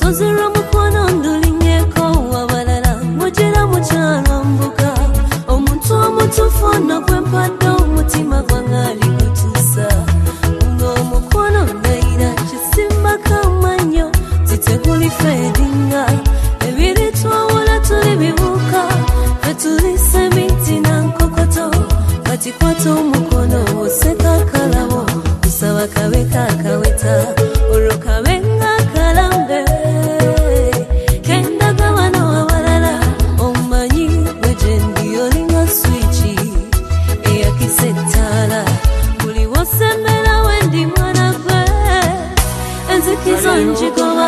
Sozera mukwano ndulinyeko wabalala mujera mukyalwambuka omuntu omutuufu nokwempadde omutima gwange ali kutuusa ng'omukwano ndayira kisimbako amanyo titeguli fedinga ebiri twawula tuli bibuuka fetulise emiti nankokoto kati kwata omukono oseka akalabo kusaba kabe kakaweta olwo kabe ng'akalambe kendagabano abalala omanyi wegendi olinga swiki eyakisa ettaala buli wosembera wendi mwana gwe enzikizo njigoba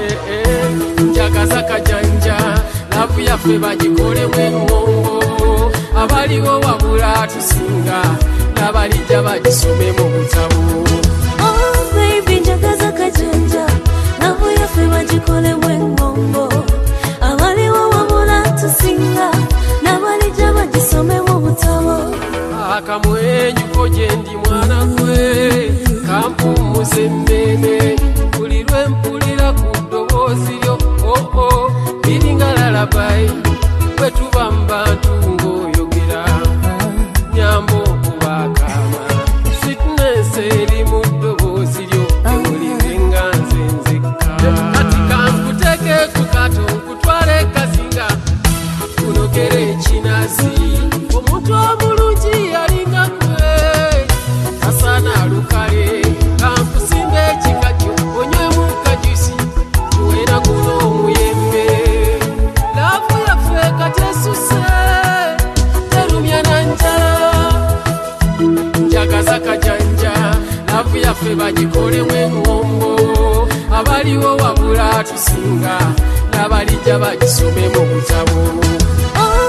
njagaza kajanja lavu yaffe bagikolemu engongo abaliwo wabula tusinga n'abalijja bagisome mu butabo. Oh baby njagaza kajanja lavu yaffe bagikolemu engongo abaliwo wabula tusinga n'abalijja bagisome mu butabo. Akamwenyuko gye ndi mwana gwe kampummuza emmeme buli lwe mpulira ku ddoboozi lyo liringa lalabayi bwe tuba mu bantu ng'oyogera nyambo okubaakaama sweetness eri mu ddoboozi lyo ewulirenga nze nzekka kati kankuteeke ku kato nkutwale kazinga kunogera ekinazi omuntu omulungi yalinga gwe asaana alukale kankusimba ekikajjo onywemu kajusi tuwera guno omuyembe laavu yaffe kati esuse terumya na njala njagaza kajanja laavu yaffe bagikolemu engombo abaliwo wabula tusinga n'abalijja bagisome mu butabo.